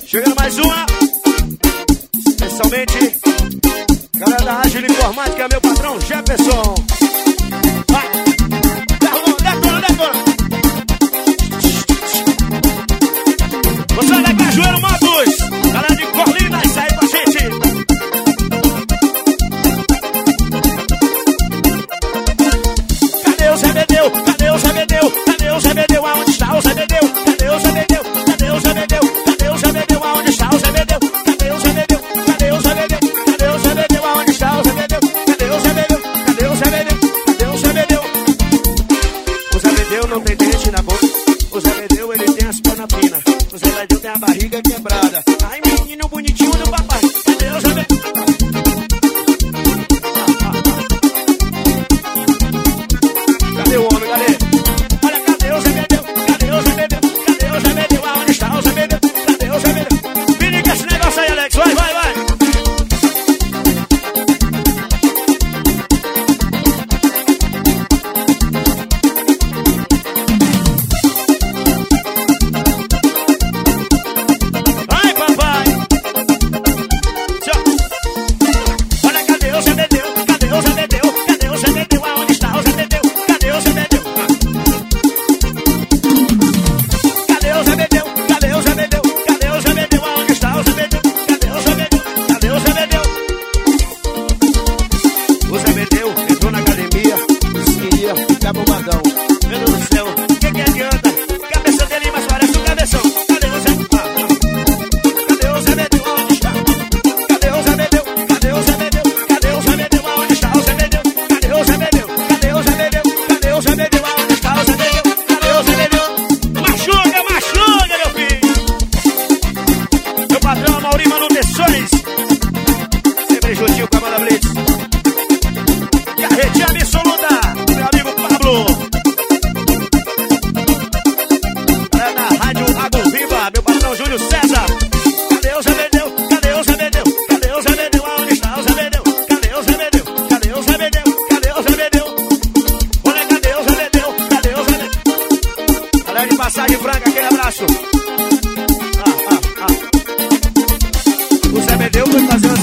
Chegando mais uma. Especialmente galera da Ágil Informática, meu patrão Jefferson. Vai, detona. Você da Cajueiro Motos, galera de Corlinas, sai com a gente. Cadê o Zé Bedeu? Cadê o Zé Bedeu? Cadê o Zé Bedeu? Aonde está o Zé Bedeu? Cadê o Zé Bedeu? Cadê o Zé Bedeu? Cadê o Zé Bedeu? Aonde está o Zé Bedeu? Cadê o Zé Bedeu? Cadê o Zé Bedeu? Cadê o Zé Bedeu? Aonde está o Zé Bedeu? Cadê o Zé Bedeu? Cadê o Zé Bedeu? Cadê o Zé Bedeu? O Zé Bedeu não tem dente na boca. O Zé Bedeu, ele tem as pernas finas. O Zé Bedeu tem a barriga quebrada. Ai, menino bonitinho do papai. Cadê o Zé Bedeu? Cadê o homem, cadê? Olha, cadê o Zé Bedeu? Cadê o Zé Bedeu? Cadê o Zé Bedeu? Aonde está o Zé Bedeu? Cadê o Zé Bedeu? Periga esse negócio aí, Alex. Vai. Ai, papai. Tchau. Olha, cadê o Zé Bedeu? Cadê o Zé Bedeu? Cadê o Zé Bedeu? Aonde está o Zé Bedeu? Cadê o Zé Bedeu? Cadê o Zé Bedeu? Cadê o Zé Bedeu? Cadê o Zé Bedeu? Aonde está o Zé Bedeu? Cadê o Zé Bedeu? Cadê o Zé Bedeu? O Zé Bedeu entrou na academia, disse que ia ficar bombadão. Meu Deus do céu, o que adianta? Cabeça dele, mas parece um cabeção. Cadê o Zé? Cadê o Zé Bedeu? Aonde está? Cadê o Zé Bedeu? Cadê o Zé Bedeu? Cadê o Zé Bedeu? Aonde está o Zé Bedeu? Cadê o Zé Bedeu? Cadê o Zé Bedeu? Cadê o Zé Bedeu? Aonde está o Zé Bedeu? Cadê o Zé Bedeu? Machuca, meu filho! Meu patrão, Mauri Manutenções. Sempre juntinho com a banda Blitz. Carretinha absoluta, meu amigo Pablo. Galera da Rádio Água Viva, meu patrão Júlio César. Cadê o Zé Bedeu? Cadê o Zé Bedeu? Cadê o Zé Bedeu? Aonde está o Zé Bedeu? Cadê o Zé Bedeu? Cadê o Zé Bedeu? Cadê o Zé Bedeu? Olha, cadê o Zé Bedeu? Cadê o Zé Bedeu? Galera de Passagem Franca, aquele abraço. O Zé Bedeu foi fazer